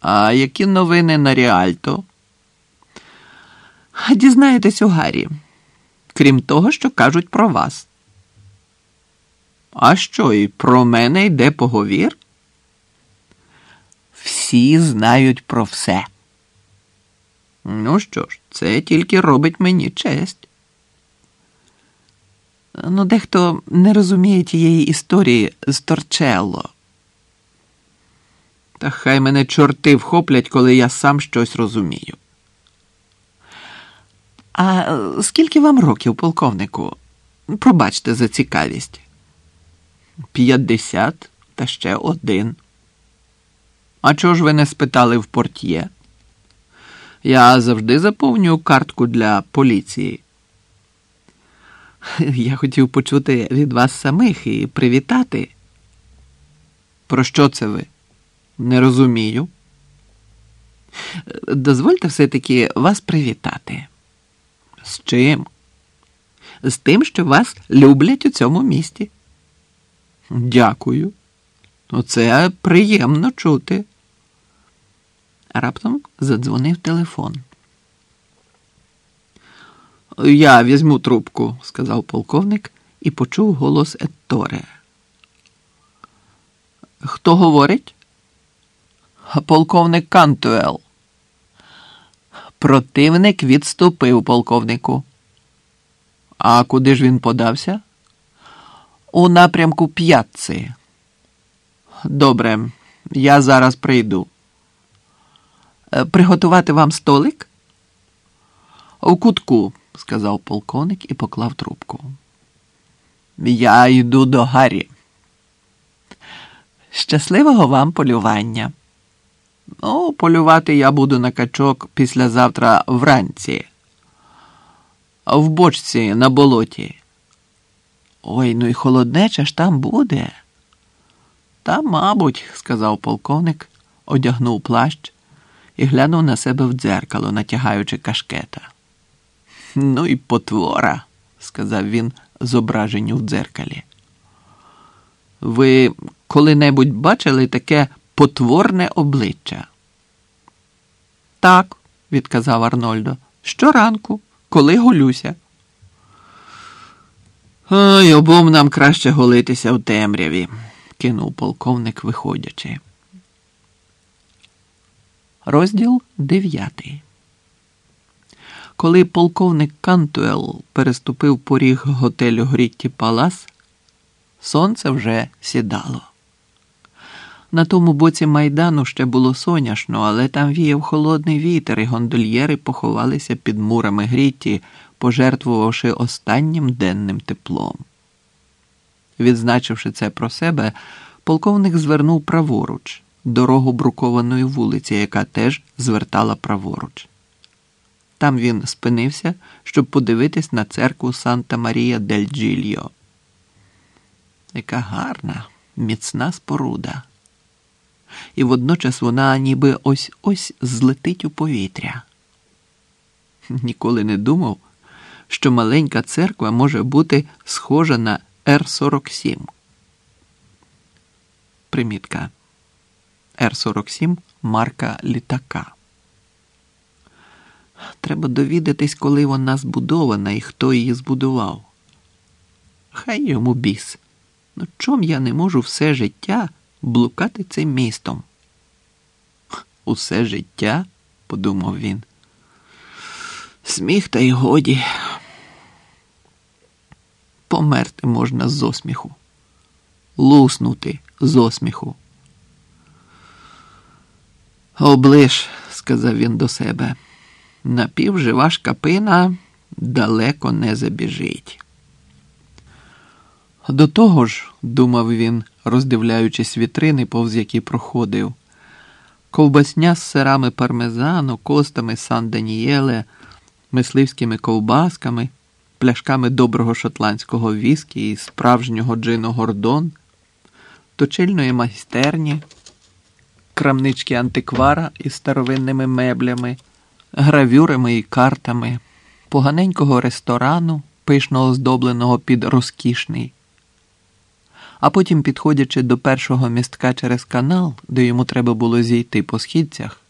А які новини на Ріальто? Дізнаєтесь у Гаррі. Крім того, що кажуть про вас. А що, і про мене йде поговір? Всі знають про все. Ну що ж, це тільки робить мені честь. Ну, дехто не розуміє тієї історії з Торчелло. Та хай мене чорти вхоплять, коли я сам щось розумію. А скільки вам років, полковнику? Пробачте за цікавість. 50 та ще 1. А чого ж ви не спитали в портьє? Я завжди заповнюю картку для поліції. Я хотів почути від вас самих і привітати. Про що це ви? Не розумію. Дозвольте все-таки вас привітати. З чим? З тим, що вас люблять у цьому місті. Дякую. Оце приємно чути. Раптом задзвонив телефон. Я візьму трубку, сказав полковник і почув голос Етторе. Хто говорить? Полковник Кантуел. Противник відступив, полковнику. А куди ж він подався? У напрямку П'ятци. Добре, я зараз прийду. Приготувати вам столик? У кутку, сказав полковник і поклав трубку. Я йду до Гаррі. Щасливого вам полювання. Ну, полювати я буду на качок післязавтра вранці. В бочці на болоті. Ой, ну і холоднеча ж там буде. Та, мабуть, сказав полковник, одягнув плащ і глянув на себе в дзеркало, натягаючи кашкета. Ну і потвора, сказав він зображенню в дзеркалі. Ви коли-небудь бачили таке потворне обличчя? Так, відказав Арнольдо, щоранку, коли голюся. Ой, обом нам краще голитися в темряві, кинув полковник, виходячи. Розділ 9. Коли полковник Кантуел переступив поріг готелю Грітті Палас, сонце вже сідало. На тому боці Майдану ще було соняшно, але там віяв холодний вітер, і гондольєри поховалися під мурами Грітті, пожертвувавши останнім денним теплом. Відзначивши це про себе, полковник звернув праворуч, дорогу брукованої вулиці, яка теж звертала праворуч. Там він спинився, щоб подивитись на церкву Санта-Марія-дель-Джільо. Яка гарна, міцна споруда. І водночас вона ніби ось-ось злетить у повітря. Ніколи не думав, що маленька церква може бути схожа на Р-47. Примітка. Р-47 – марка літака. Треба довідатись, коли вона збудована і хто її збудував. Хай йому біс. Ну чом я не можу все життя блукати цим містом? Усе життя? Подумав він. Сміх та й годі. Померти можна з осміху. Луснути з осміху. Оближ, сказав він до себе. Напівжива шкапина далеко не забіжить. До того ж, думав він, роздивляючись вітрини, повз які проходив, ковбасня з сирами пармезану, костами Сан-Данієле, мисливськими ковбасками, пляшками доброго шотландського віскі і справжнього джину Гордон, точильної майстерні, крамнички антиквара із старовинними меблями, гравюрами і картами, поганенького ресторану, пишно оздобленого під розкішний, А потім, підходячи до першого містка через канал, де йому треба було зійти по східцях,